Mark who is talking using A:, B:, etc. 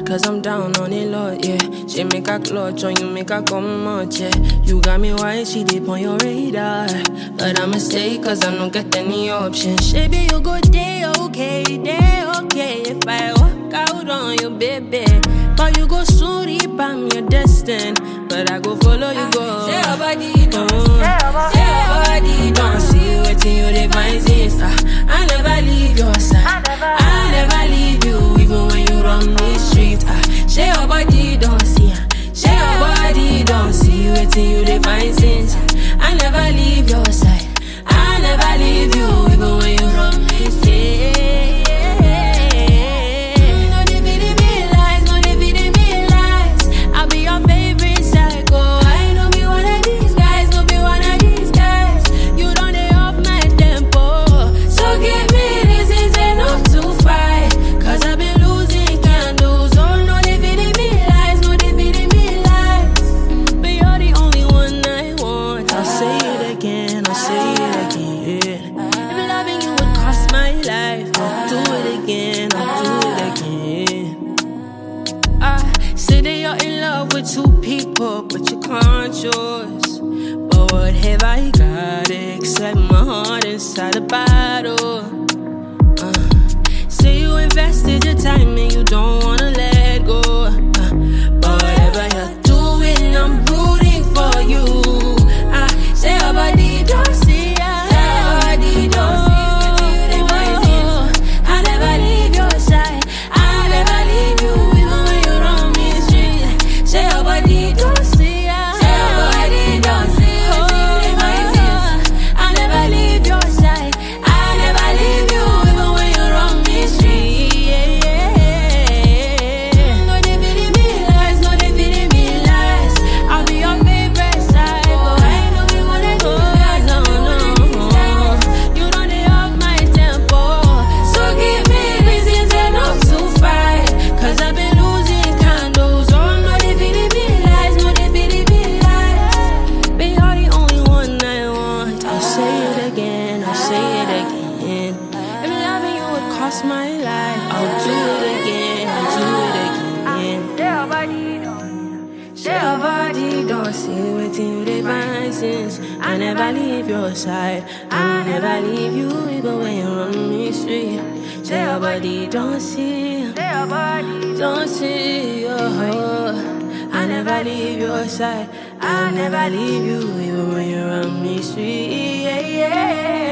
A: bad cause I'm down on it, Lord, yeah. She make a clutch on you, make a come out, yeah. You got me white, she deep on your radar. But I'ma stay cause I don't get any options. Baby, you go day okay. If I walk out on you, baby. But you go so deep, I'm your destined. But I go follow you, go. Say your body don't, say your body don't. See you waiting, you define since I never leave your side. I never leave you, even when you run the street. Say your body don't see, say your body don't. See you waiting, you define since I never leave your side. I never leave you, even when you run the street. Two people, but you can't choose. But what have I got except my heart inside a bottle? Say you invested your time and you don't wanna let go. But whatever you're doing, I'm rooting for you. Say your body don't see, say your body don't see. I never leave your side, I never leave you. Say your body don't see, say your body don't see. I never leave your side, I never leave you, even when you run me street. No they feeding me lies, no they feeding me lies. I'll be your favorite side, but I know we wanna do that. No, you know they off my tempo, so give me reasons enough to fight. Cause I've been losing candles on. My life, I'll do it again, Say your body don't, say your body don't. See waiting you define since I never leave your side. I never leave you, even when you run me street. Say your body don't see, say your body don't see. I never leave your side, I never leave you, even when you run me street.